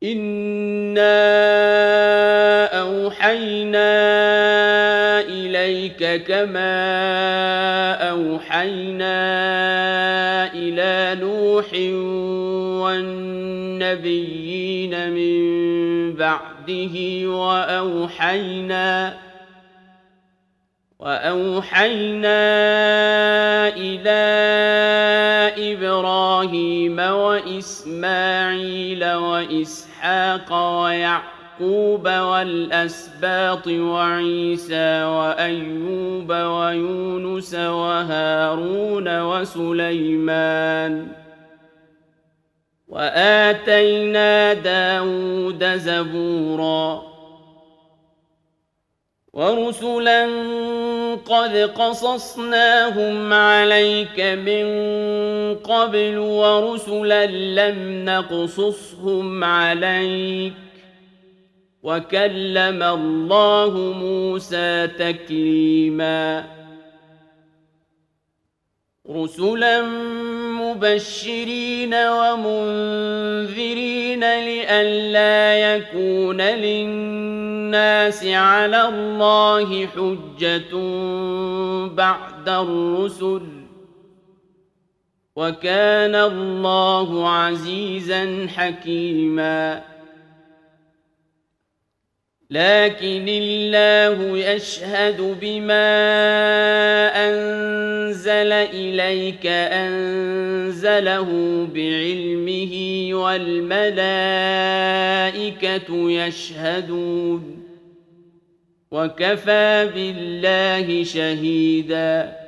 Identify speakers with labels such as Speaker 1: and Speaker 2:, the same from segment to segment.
Speaker 1: إنا أوحينا إليك كما أوحينا إلى نوح والنبيين من بعده وأوحينا إلى إبراهيم وإسماعيل وإسحاق ويعقوب والأسباط وعيسى وأيوب ويونس وهارون وسليمان وآتينا داود زبورا ورسلا قد قصصناهم عليك من قبل ورسلا لم نقصصهم عليك وكلم الله موسى تكليما رسلا مبشرين ومنذرين لئلا يكون للناس على الله حجة بعد الرسل وكان الله عزيزا حكيما لكن الله يشهد بما أنزل إليك أنزله بعلمه والملائكة يشهدون وكفى بالله شهيدا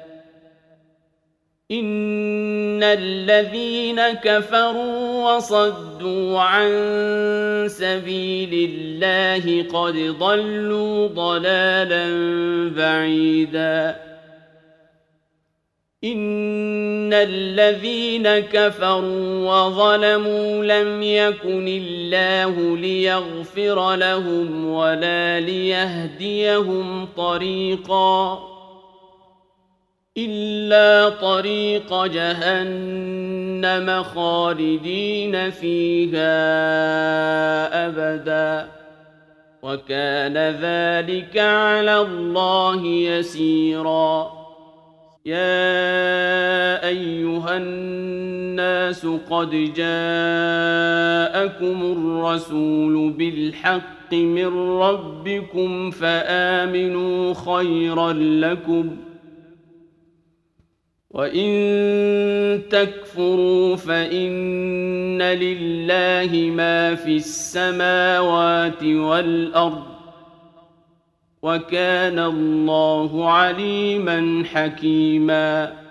Speaker 1: إن الذين كفروا وصدوا عن سبيل الله قد ضلوا ضلالا بعيدا إن الذين كفروا وظلموا لم يكن الله ليغفر لهم ولا ليهديهم طريقا إلا طريق جهنم خالدين فيها أبدا وكان ذلك على الله يسيرا يا أيها الناس قد جاءكم الرسول بالحق من ربكم فآمنوا خيرا لكم وإن تكفروا فإن لله ما في السماوات والأرض وكان الله عليما حكيما